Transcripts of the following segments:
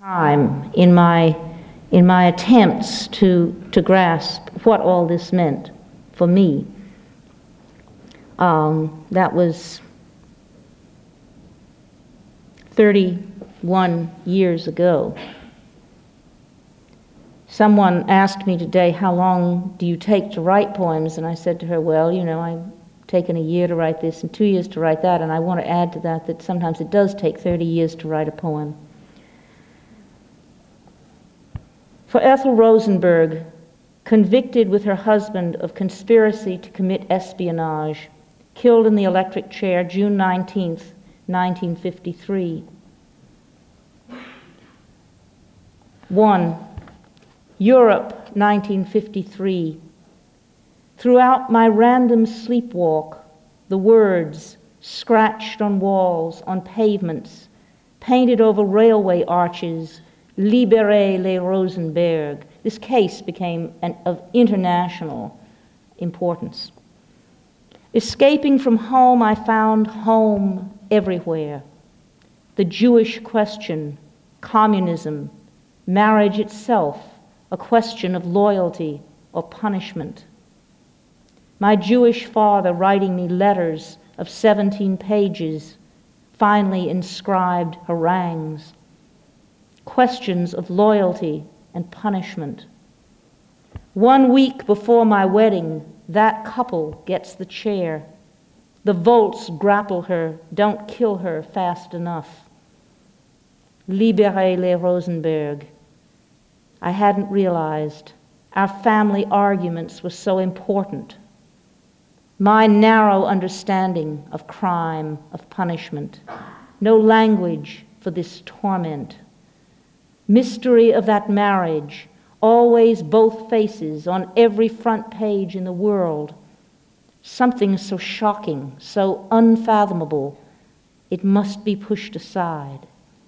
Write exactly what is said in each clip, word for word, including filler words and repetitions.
time in my in my attempts to to grasp what all this meant for me. Um, that was thirty-one years ago. Someone asked me today, how long do you take to write poems? And I said to her, well, you know, I've taken a year to write this and two years to write that, and I want to add to that that sometimes it does take thirty years to write a poem. For Ethel Rosenberg, convicted with her husband of conspiracy to commit espionage, killed in the electric chair June nineteenth, nineteen fifty-three. One, Europe, nineteen fifty-three. Throughout my random sleepwalk, the words scratched on walls, on pavements, painted over railway arches, Libérez les Rosenberg. This case became an, of international importance. Escaping from home, I found home everywhere. The Jewish question, communism, marriage itself, a question of loyalty or punishment. My Jewish father writing me letters of seventeen pages, finely inscribed harangues. Questions of loyalty and punishment. One week before my wedding, that couple gets the chair. The Volts grapple her, don't kill her fast enough. Libérez les Rosenberg. I hadn't realized our family arguments were so important. My narrow understanding of crime, of punishment. No language for this torment. Mystery of that marriage, always both faces on every front page in the world. Something so shocking, so unfathomable, it must be pushed aside.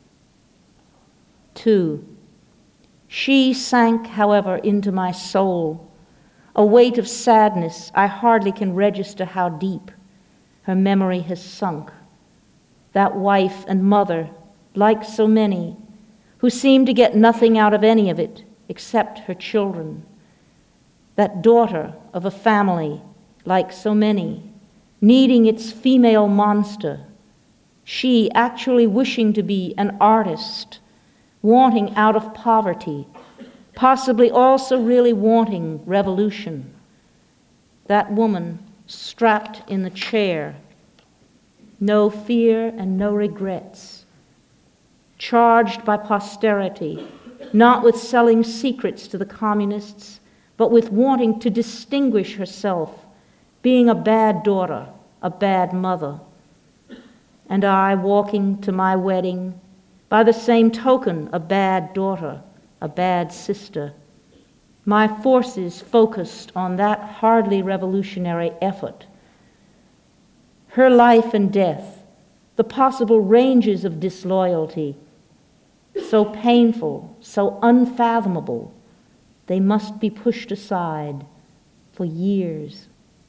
Two, she sank, however, into my soul, a weight of sadness I hardly can register how deep. Her memory has sunk. That wife and mother, like so many, who seemed to get nothing out of any of it except her children. That daughter of a family, like so many, needing its female monster. She actually wishing to be an artist, wanting out of poverty, possibly also really wanting revolution. That woman strapped in the chair, no fear and no regrets. Charged by posterity, not with selling secrets to the communists, but with wanting to distinguish herself, being a bad daughter, a bad mother. And I, walking to my wedding, by the same token, a bad daughter, a bad sister. My forces focused on that hardly revolutionary effort. Her life and death, the possible ranges of disloyalty, so painful, so unfathomable, they must be pushed aside for years.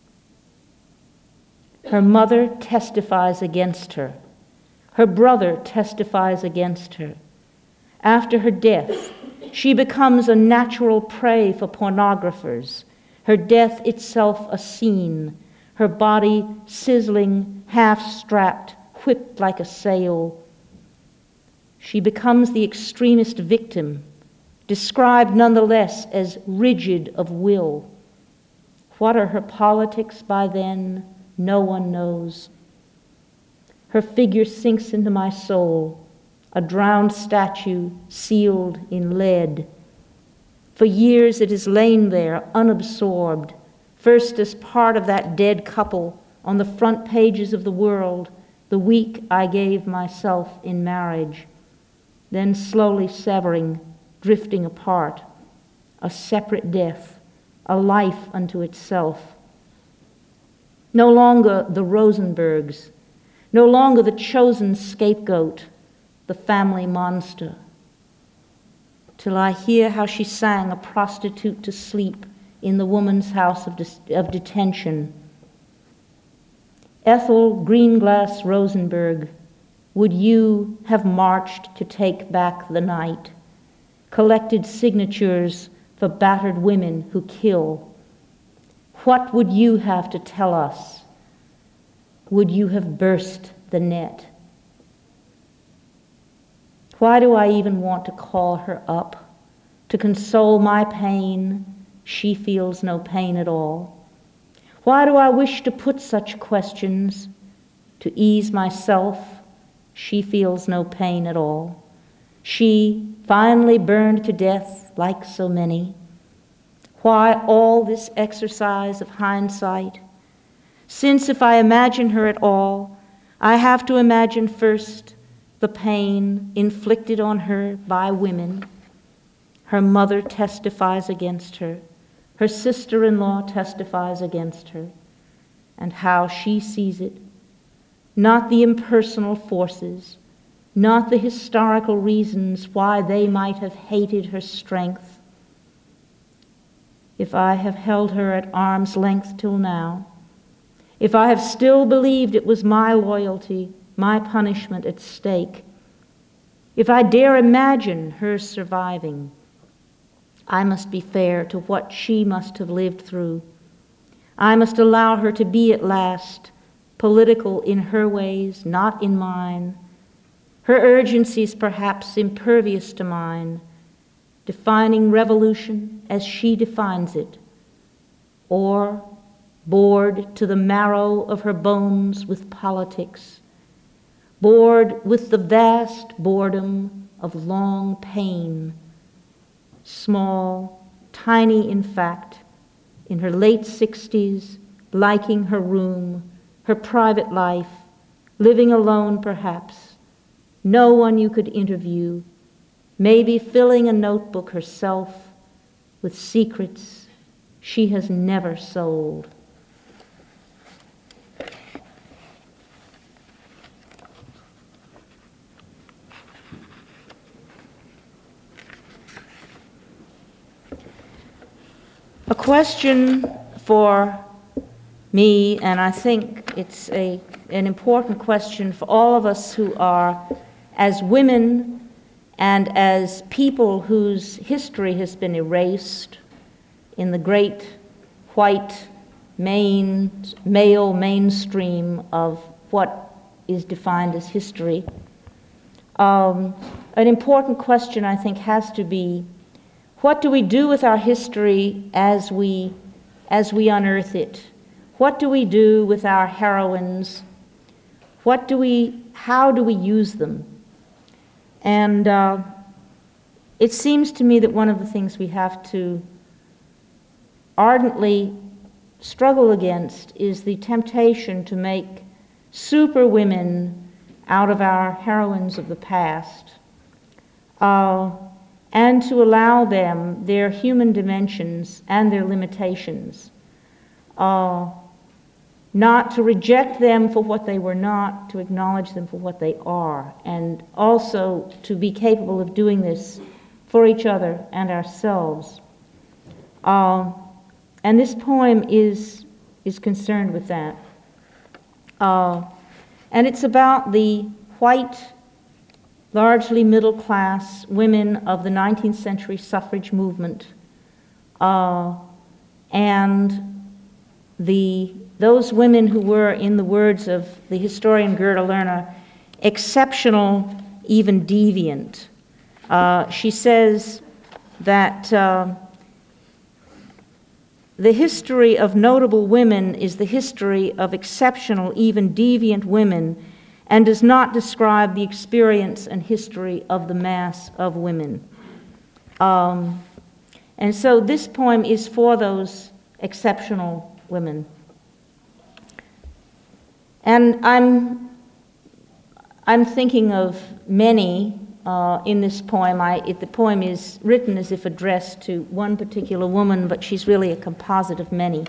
Her mother testifies against her. Her brother testifies against her. After her death, she becomes a natural prey for pornographers, her death itself a scene, her body sizzling, half-strapped, whipped like a sail. She becomes the extremist victim, described nonetheless as rigid of will. What are her politics by then? No one knows. Her figure sinks into my soul, a drowned statue sealed in lead. For years it has lain there, unabsorbed, first as part of that dead couple on the front pages of the world, the week I gave myself in marriage. Then slowly severing, drifting apart, a separate death, a life unto itself. No longer the Rosenbergs, no longer the chosen scapegoat, the family monster. Till I hear how she sang a prostitute to sleep in the woman's house of, de- of detention. Ethel Greenglass Rosenberg, would you have marched to take back the night, collected signatures for battered women who kill. What would you have to tell us? Would you have burst the net? Why do I even want to call her up? To console my pain, she feels no pain at all. Why do I wish to put such questions? To ease myself, she feels no pain at all. She, finally burned to death like so many. Why all this exercise of hindsight? Since if I imagine her at all, I have to imagine first the pain inflicted on her by women. Her mother testifies against her. Her sister-in-law testifies against her. And how she sees it. Not the impersonal forces, not the historical reasons why they might have hated her strength. If I have held her at arm's length till now, if I have still believed it was my loyalty, my punishment at stake, if I dare imagine her surviving, I must be fair to what she must have lived through. I must allow her to be at last political in her ways, not in mine. Her urgency is perhaps impervious to mine, defining revolution as she defines it, or bored to the marrow of her bones with politics, bored with the vast boredom of long pain, small, tiny in fact, in her late sixties, liking her room, her private life, living alone perhaps, no one you could interview, maybe filling a notebook herself with secrets she has never sold. A question for me, and I think it's a, an important question for all of us who are, as women and as people whose history has been erased in the great white main, male mainstream of what is defined as history. Um, an important question, I think, has to be, what do we do with our history as we, as we unearth it? What do we do with our heroines? What do we, how do we use them? And uh, it seems to me that one of the things we have to ardently struggle against is the temptation to make superwomen out of our heroines of the past, uh, and to allow them their human dimensions and their limitations, uh, not to reject them for what they were not, to acknowledge them for what they are, and also to be capable of doing this for each other and ourselves. Uh, and this poem is, is concerned with that. Uh, and it's about the white, largely middle-class women of the nineteenth century suffrage movement, uh, and the those women who were, in the words of the historian Gerda Lerner, exceptional, even deviant. Uh, she says that uh, the history of notable women is the history of exceptional, even deviant women, and does not describe the experience and history of the mass of women. Um, and so this poem is for those exceptional women. And I'm, I'm thinking of many uh, in this poem. I, it, the poem is written as if addressed to one particular woman, but she's really a composite of many.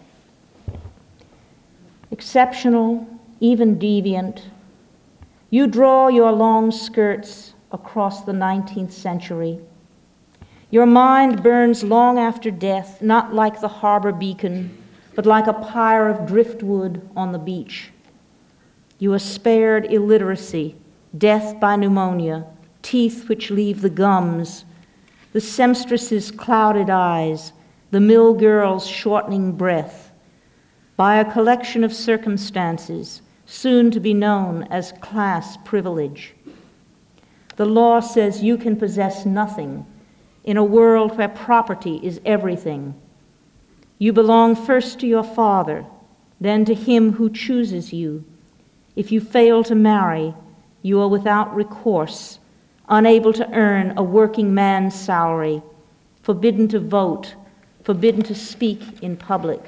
Exceptional, even deviant, you draw your long skirts across the nineteenth century. Your mind burns long after death, not like the harbor beacon, but like a pyre of driftwood on the beach. You are spared illiteracy, death by pneumonia, teeth which leave the gums, the seamstress's clouded eyes, the mill girl's shortening breath, by a collection of circumstances soon to be known as class privilege. The law says you can possess nothing in a world where property is everything. You belong first to your father, then to him who chooses you. If you fail to marry, you are without recourse, unable to earn a working man's salary, forbidden to vote, forbidden to speak in public.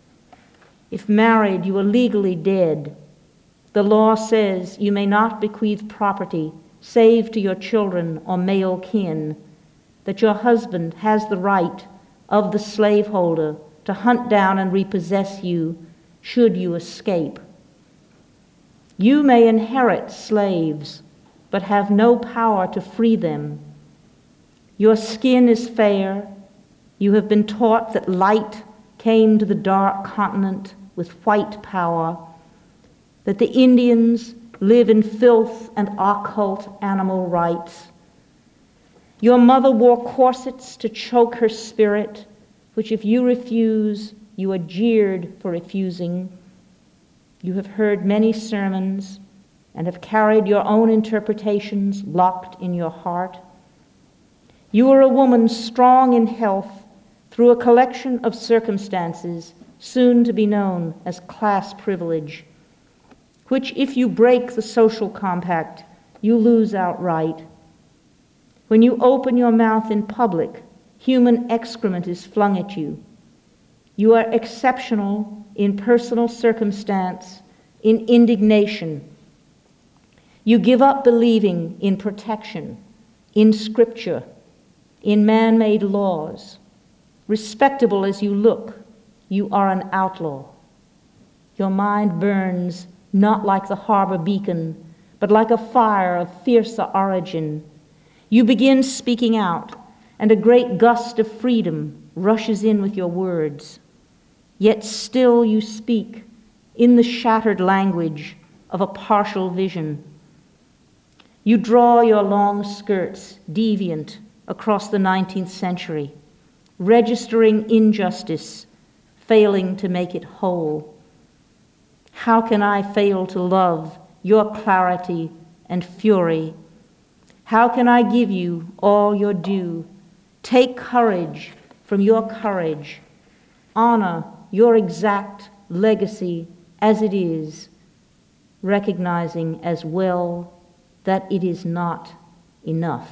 If married, you are legally dead. The law says you may not bequeath property save to your children or male kin, that your husband has the right of the slaveholder to hunt down and repossess you should you escape. You may inherit slaves, but have no power to free them. Your skin is fair. You have been taught that light came to the dark continent with white power, that the Indians live in filth and occult animal rights. Your mother wore corsets to choke her spirit, which if you refuse, you are jeered for refusing. You have heard many sermons and have carried your own interpretations locked in your heart. You are a woman strong in health through a collection of circumstances soon to be known as class privilege, which if you break the social compact, you lose outright. When you open your mouth in public, human excrement is flung at you. You are exceptional in personal circumstance, in indignation. You give up believing in protection, in scripture, in man-made laws. Respectable as you look, you are an outlaw. Your mind burns not like the harbor beacon, but like a fire of fiercer origin. You begin speaking out, and a great gust of freedom rushes in with your words. Yet still you speak in the shattered language of a partial vision. You draw your long skirts deviant across the nineteenth century, registering injustice, failing to make it whole. How can I fail to love your clarity and fury? How can I give you all your due? Take courage from your courage. Honor your exact legacy as it is, recognizing as well that it is not enough.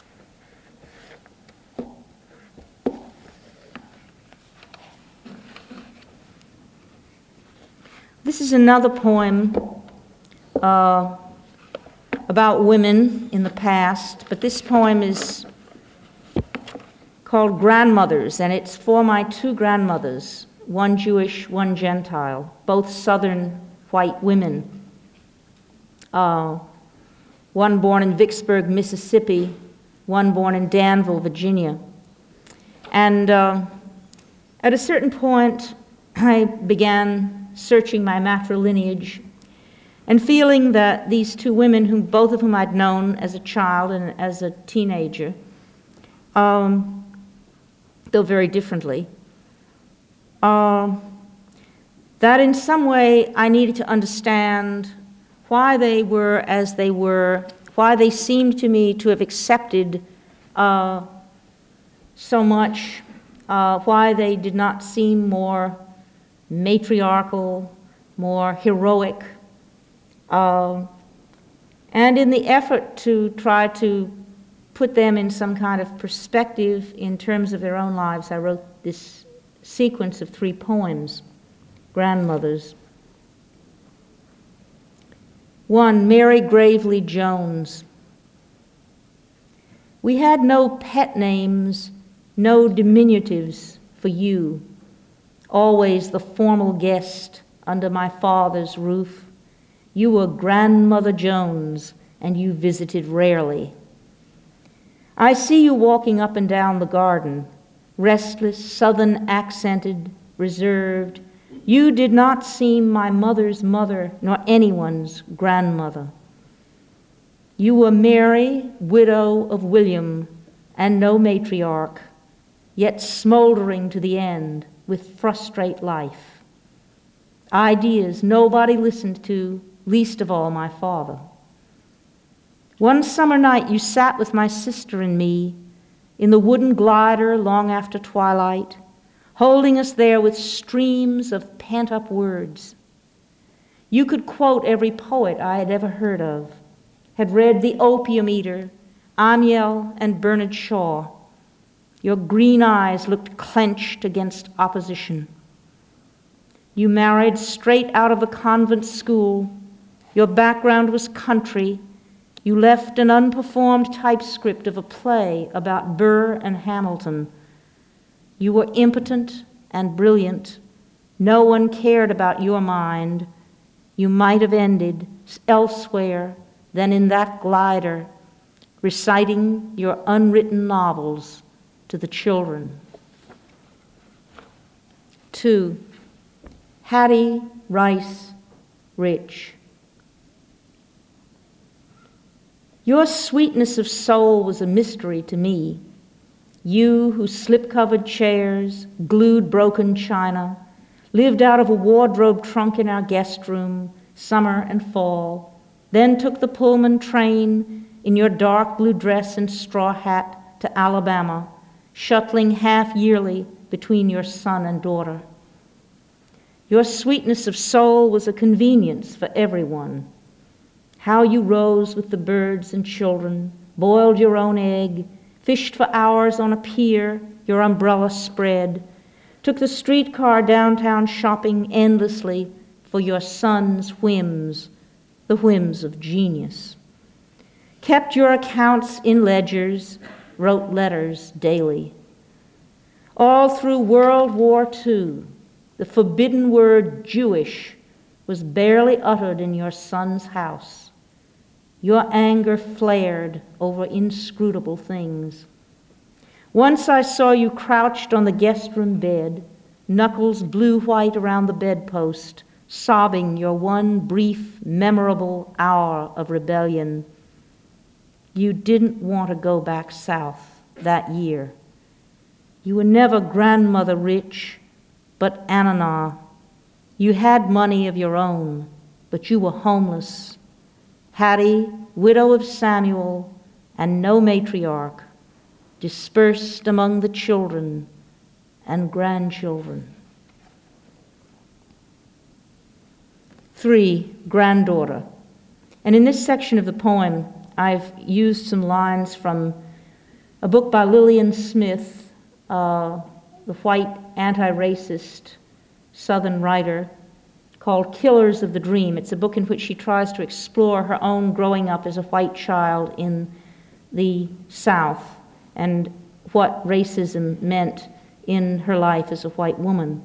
This is another poem uh, about women in the past, but this poem is called Grandmothers, and it's for my two grandmothers, one Jewish, one Gentile, both Southern white women. Uh, one born in Vicksburg, Mississippi, one born in Danville, Virginia. And uh, at a certain point, I began searching my matrilineage and feeling that these two women, whom both of whom I'd known as a child and as a teenager, um, though very differently, uh, that in some way I needed to understand why they were as they were, why they seemed to me to have accepted uh, so much, uh, why they did not seem more matriarchal, more heroic, uh, and in the effort to try to put them in some kind of perspective in terms of their own lives, I wrote this sequence of three poems, Grandmothers. One, Mary Gravely Jones. We had no pet names, no diminutives for you, always the formal guest under my father's roof. You were Grandmother Jones, and you visited rarely. I see you walking up and down the garden, restless, southern accented, reserved. You did not seem my mother's mother, nor anyone's grandmother. You were Mary, widow of William, and no matriarch, yet smoldering to the end with frustrate life. Ideas nobody listened to, least of all my father. One summer night you sat with my sister and me in the wooden glider long after twilight, holding us there with streams of pent-up words. You could quote every poet I had ever heard of, had read The Opium Eater, Amiel, and Bernard Shaw. Your green eyes looked clenched against opposition. You married straight out of a convent school. Your background was country. You left an unperformed typescript of a play about Burr and Hamilton. You were impotent and brilliant. No one cared about your mind. You might have ended elsewhere than in that glider, reciting your unwritten novels to the children. Two, Hattie Rice Rich. Your sweetness of soul was a mystery to me. You who slip-covered chairs, glued broken china, lived out of a wardrobe trunk in our guest room, summer and fall, then took the Pullman train in your dark blue dress and straw hat to Alabama, shuttling half yearly between your son and daughter. Your sweetness of soul was a convenience for everyone. How you rose with the birds and children, boiled your own egg, fished for hours on a pier, your umbrella spread, took the streetcar downtown shopping endlessly for your son's whims, the whims of genius. Kept your accounts in ledgers, wrote letters daily. All through World War Two, the forbidden word Jewish was barely uttered in your son's house. Your anger flared over inscrutable things. Once I saw you crouched on the guest room bed, knuckles blue-white around the bedpost, sobbing your one brief, memorable hour of rebellion. You didn't want to go back south that year. You were never grandmother rich, but Anana. You had money of your own, but you were homeless. Hattie, widow of Samuel, and no matriarch, dispersed among the children and grandchildren. Three, granddaughter. And in this section of the poem, I've used some lines from a book by Lillian Smith, uh, the white anti-racist Southern writer, called Killers of the Dream. It's a book in which she tries to explore her own growing up as a white child in the South and what racism meant in her life as a white woman.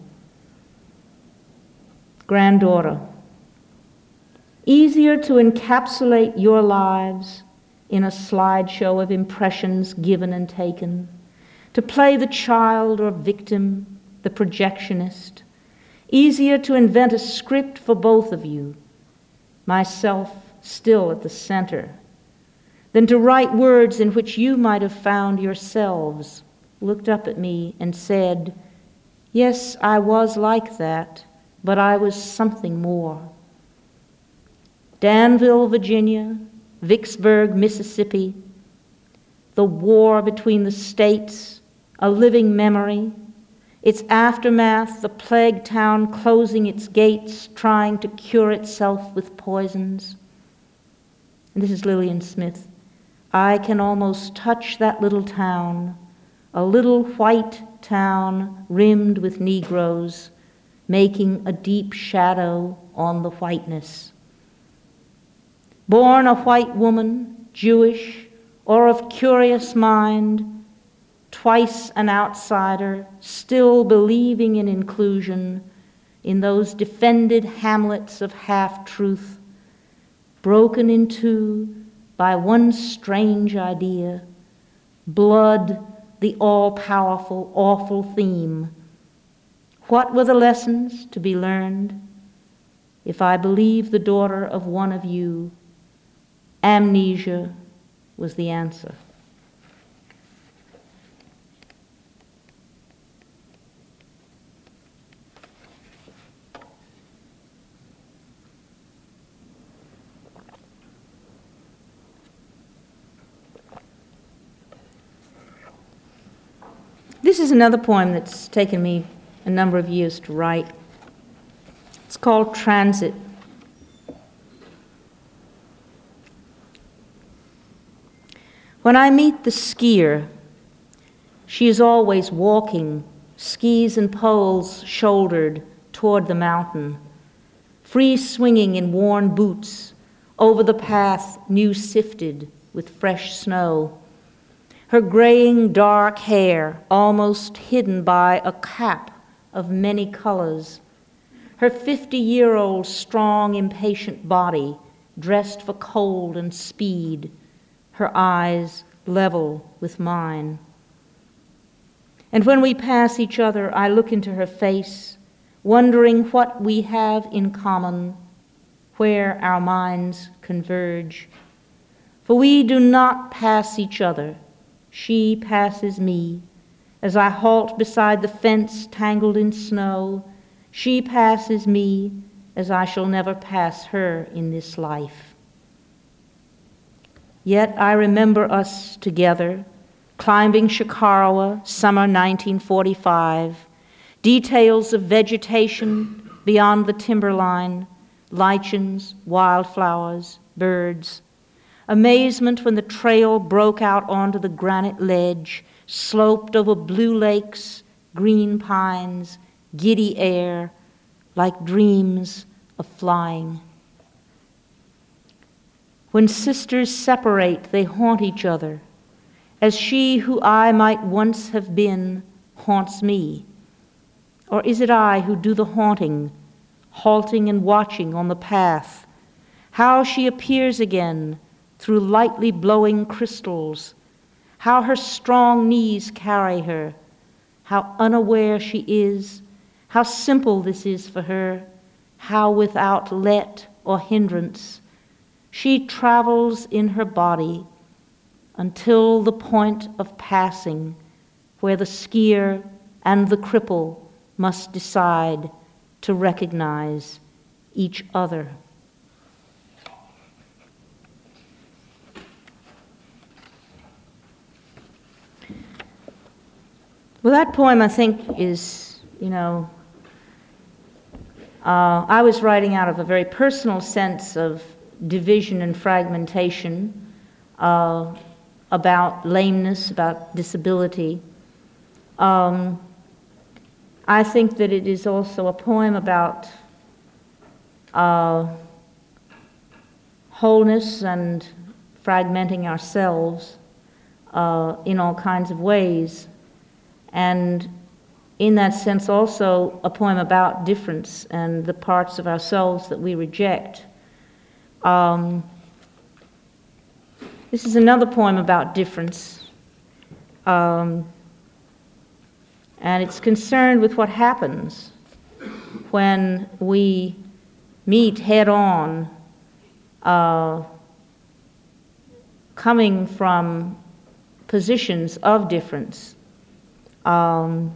Granddaughter. Easier to encapsulate your lives in a slideshow of impressions given and taken, to play the child or victim, the projectionist. Easier to invent a script for both of you, myself still at the center, than to write words in which you might have found yourselves, looked up at me and said, yes, I was like that, but I was something more. Danville, Virginia, Vicksburg, Mississippi, the war between the states, a living memory, its aftermath, the plague town closing its gates, trying to cure itself with poisons. And this is Lillian Smith. I can almost touch that little town, a little white town rimmed with Negroes, making a deep shadow on the whiteness. Born a white woman, Jewish, or of curious mind, twice an outsider, still believing in inclusion, in those defended hamlets of half-truth, broken in two by one strange idea, blood, the all-powerful, awful theme. What were the lessons to be learned? If I believe the daughter of one of you, amnesia was the answer. This is another poem that's taken me a number of years to write. It's called Transit. When I meet the skier, she is always walking, skis and poles shouldered toward the mountain, free swinging in worn boots over the path new sifted with fresh snow, her graying dark hair almost hidden by a cap of many colors, her fifty-year-old strong, impatient body dressed for cold and speed, her eyes level with mine. And when we pass each other, I look into her face, wondering what we have in common, where our minds converge. For we do not pass each other. She passes me. As I halt beside the fence tangled in snow, she passes me as I shall never pass her in this life. Yet I remember us together, climbing Shikarawa, summer nineteen forty-five, details of vegetation beyond the timberline, lichens, wildflowers, birds. Amazement when the trail broke out onto the granite ledge, sloped over blue lakes, green pines, giddy air, like dreams of flying. When sisters separate, they haunt each other, as she who I might once have been haunts me. Or is it I who do the haunting, halting and watching on the path, how she appears again through lightly blowing crystals, how her strong knees carry her, how unaware she is, how simple this is for her, how without let or hindrance she travels in her body until the point of passing, where the skier and the cripple must decide to recognize each other. Well, that poem, I think, is, you know, uh, I was writing out of a very personal sense of division and fragmentation, uh, about lameness, about disability. Um, I think that it is also a poem about uh, wholeness and fragmenting ourselves uh, in all kinds of ways. And in that sense also a poem about difference and the parts of ourselves that we reject. Um, this is another poem about difference. Um, and it's concerned with what happens when we meet head on, uh, coming from positions of difference. Um,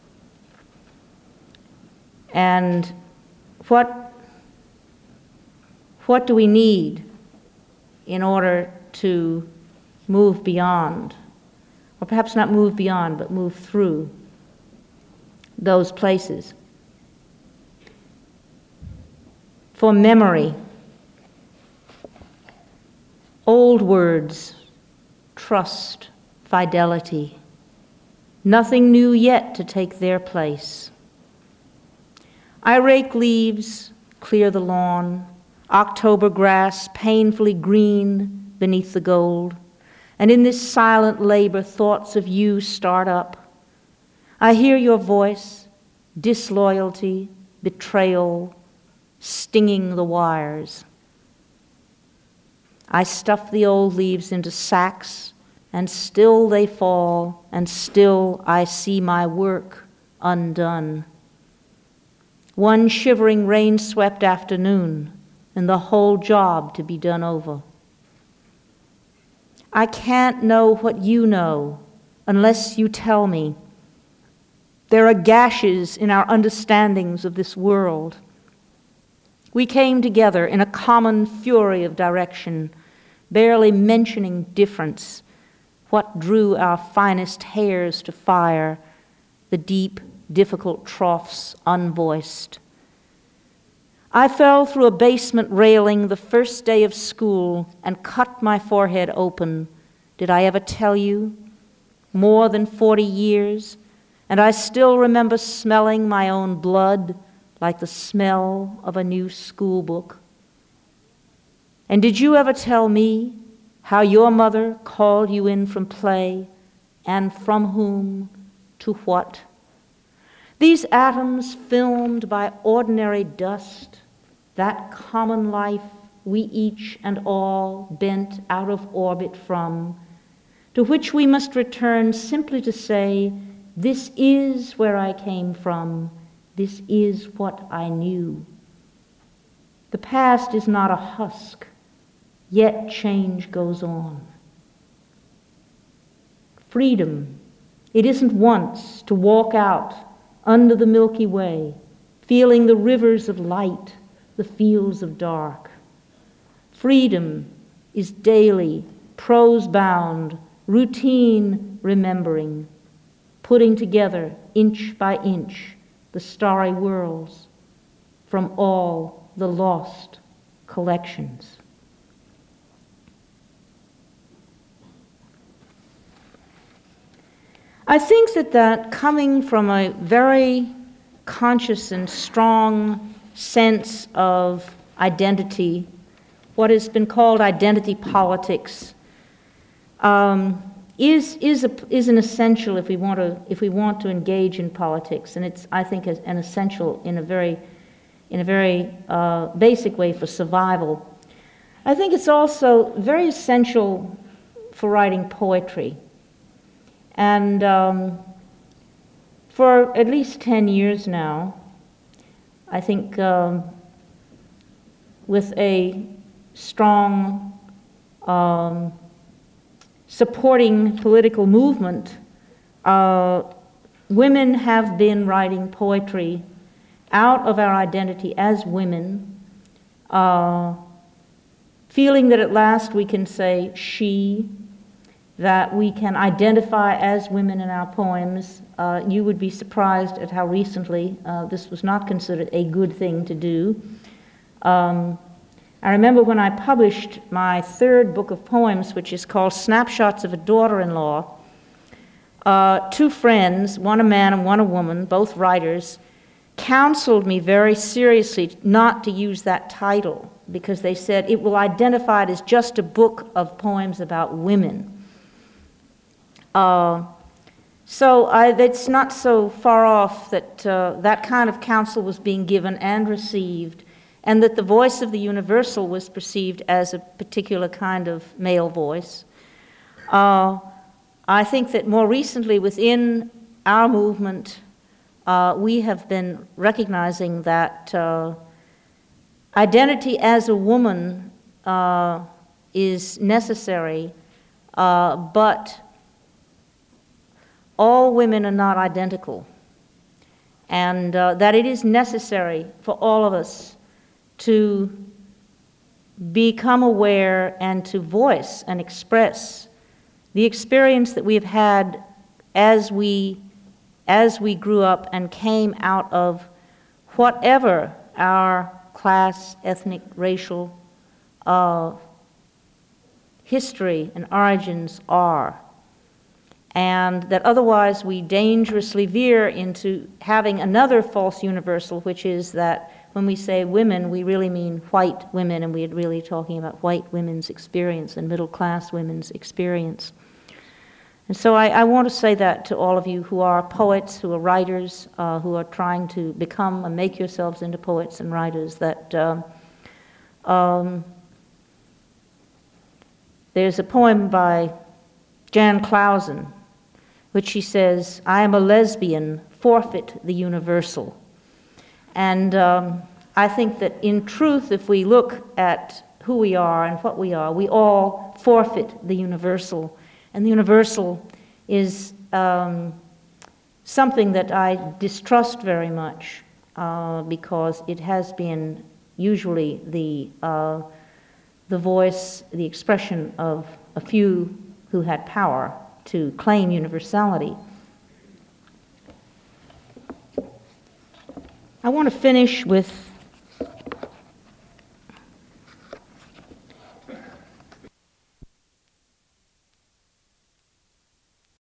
and what, what do we need in order to move beyond, or perhaps not move beyond, but move through those places? For memory, old words, trust, fidelity, nothing new yet to take their place. I rake leaves, clear the lawn, October grass painfully green beneath the gold, and in this silent labor thoughts of you start up. I hear your voice, disloyalty, betrayal, stinging the wires. I stuff the old leaves into sacks, and still they fall, and still I see my work undone. One shivering rain-swept afternoon, and the whole job to be done over. I can't know what you know unless you tell me. There are gashes in our understandings of this world. We came together in a common fury of direction, barely mentioning difference, what drew our finest hairs to fire, the deep, difficult troughs unvoiced. I fell through a basement railing the first day of school and cut my forehead open. Did I ever tell you? More than forty years, and I still remember smelling my own blood like the smell of a new school book. And did you ever tell me how your mother called you in from play, and from whom to what? These atoms filmed by ordinary dust, that common life we each and all bent out of orbit from, to which we must return simply to say, this is where I came from, this is what I knew. The past is not a husk, yet change goes on. Freedom, it isn't once to walk out under the Milky Way, feeling the rivers of light, the fields of dark. Freedom is daily, prose-bound, routine remembering, putting together inch by inch the starry worlds from all the lost collections. I think that that coming from a very conscious and strong sense of identity, what has been called identity politics, um, is is a, is an essential if we want to if we want to engage in politics, and it's I think an essential in a very in a very uh, basic way for survival. I think it's also very essential for writing poetry. And um, for at least ten years now, I think um, with a strong um, supporting political movement, uh, women have been writing poetry out of our identity as women, uh, feeling that at last we can say she, that we can identify as women in our poems. Uh, you would be surprised at how recently uh, this was not considered a good thing to do. Um, I remember when I published my third book of poems, which is called Snapshots of a Daughter-in-Law, uh, two friends, one a man and one a woman, both writers, counseled me very seriously not to use that title because they said it will identify it as just a book of poems about women. Uh, so I, it's not so far off that uh, that kind of counsel was being given and received, and that the voice of the universal was perceived as a particular kind of male voice. Uh, I think that more recently within our movement, uh, we have been recognizing that uh, identity as a woman uh, is necessary, uh, but all women are not identical, and uh, that it is necessary for all of us to become aware and to voice and express the experience that we have had as we as we grew up and came out of whatever our class, ethnic, racial uh, history and origins are. And that otherwise we dangerously veer into having another false universal, which is that when we say women, we really mean white women, and we're really talking about white women's experience and middle-class women's experience. And so I, I want to say that to all of you who are poets, who are writers, uh, who are trying to become and make yourselves into poets and writers, that um, um, there's a poem by Jan Clausen, which she says, I am a lesbian, forfeit the universal. And um, I think that in truth, if we look at who we are and what we are, we all forfeit the universal. And the universal is um, something that I distrust very much uh, because it has been usually the, uh, the voice, the expression of a few who had power to claim universality. I want to finish with